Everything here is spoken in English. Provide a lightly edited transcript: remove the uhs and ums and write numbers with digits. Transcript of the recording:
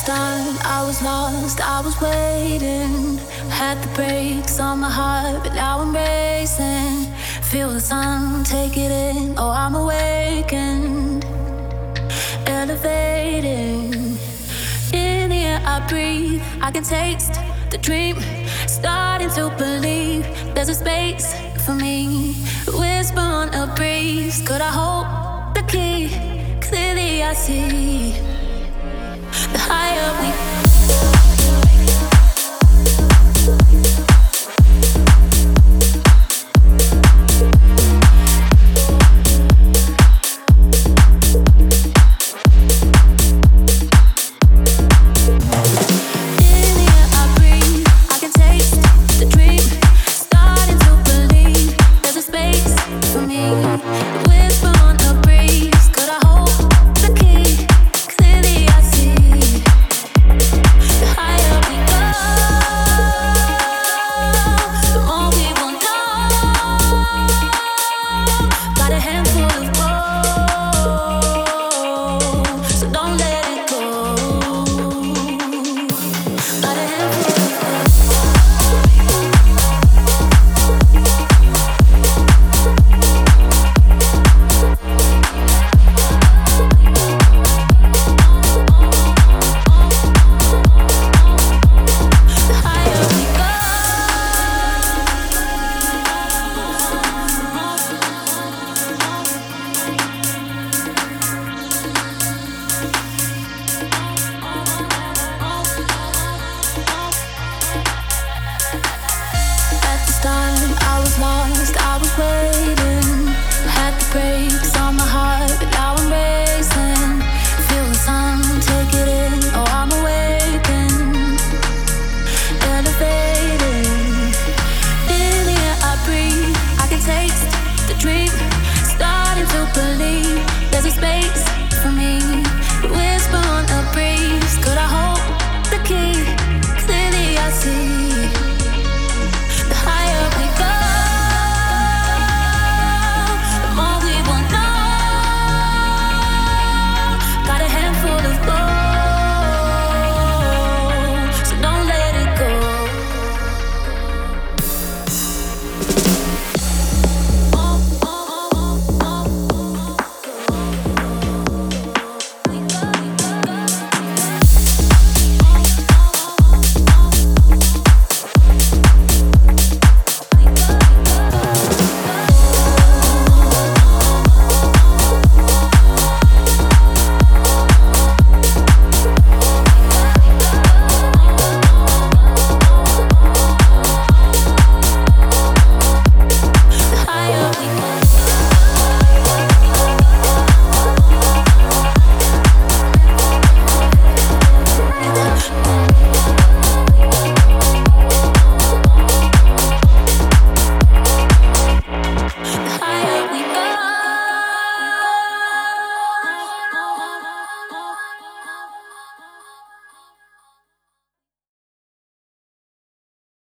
start, I was lost, I was waiting. Had the brakes on my heart, but now I'm racing. Feel the sun, take it in, oh I'm awakened. Elevating, in the air I breathe, I can taste the dream. Starting to believe there's a space for me. Whisper on a breeze, could I hold the key? Clearly I see